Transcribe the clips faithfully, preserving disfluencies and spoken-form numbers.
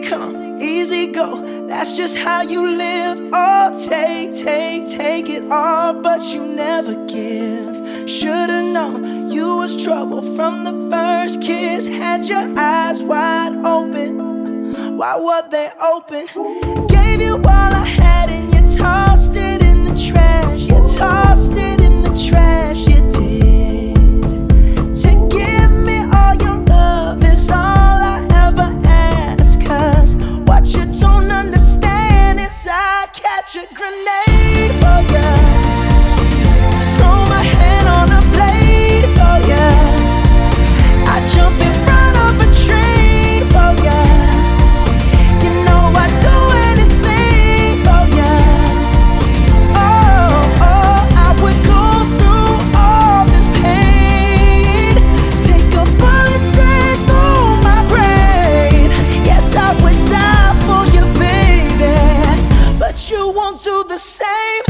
come, easy go. That's just how you live. Oh, take, take, take it all, but you never give. Should've known you was trouble from the first kiss. Had your eyes wide open. Why were they open? Gave you all I had and you tossed it in the trash. You tossed it in the trash, you did. To give me all your love is all I ever ask. Cause what you don't understand is I'd catch a grenade for ya. Throw my hand on a blade for ya. I jump in front of a train for ya. You know I'd do anything for ya. Oh, oh, I would go through all this pain. Take a bullet straight through my brain. Yes, I would die for you, baby, but you won't do the same.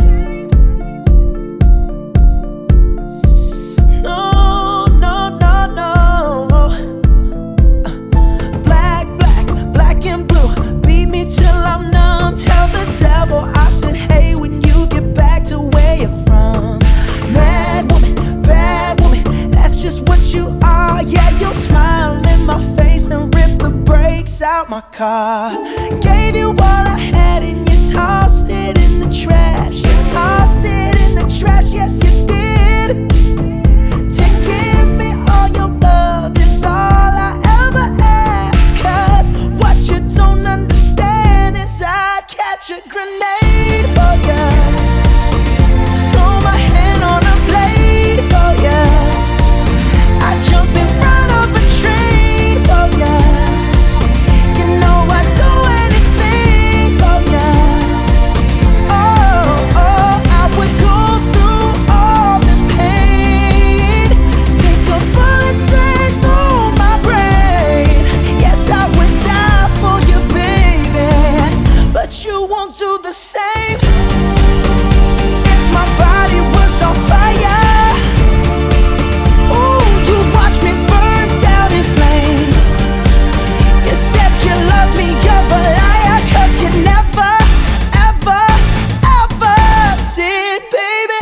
No, no, no, no. Black, black, black and blue. Beat me till I'm numb. Tell the devil I said, hey, when you get back to where you're from. Mad woman, bad woman, that's just what you are. Yeah, you'll smile in my face, then rip the brakes out my car. Gave you all I had and you tossed it in the trash. You tossed it in the trash, yes you did. To give me all your love is all I ever ask. Cause what you don't understand is I'd catch a grenade for ya. Throw my hand on a blade for ya. I jump in front of a train for ya. You know I'd do anything for ya. Oh, oh, I would go through all this pain. Take a bullet straight through my brain. Yes, I would die for you, baby, but you won't do the same. If my body was on fire, ooh, you'd watch me burn down in flames. You said you love me, you're a liar, cause you never, ever, ever did, baby.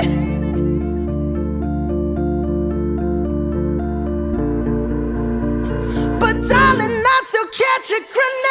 But darling, I'd still catch a grenade.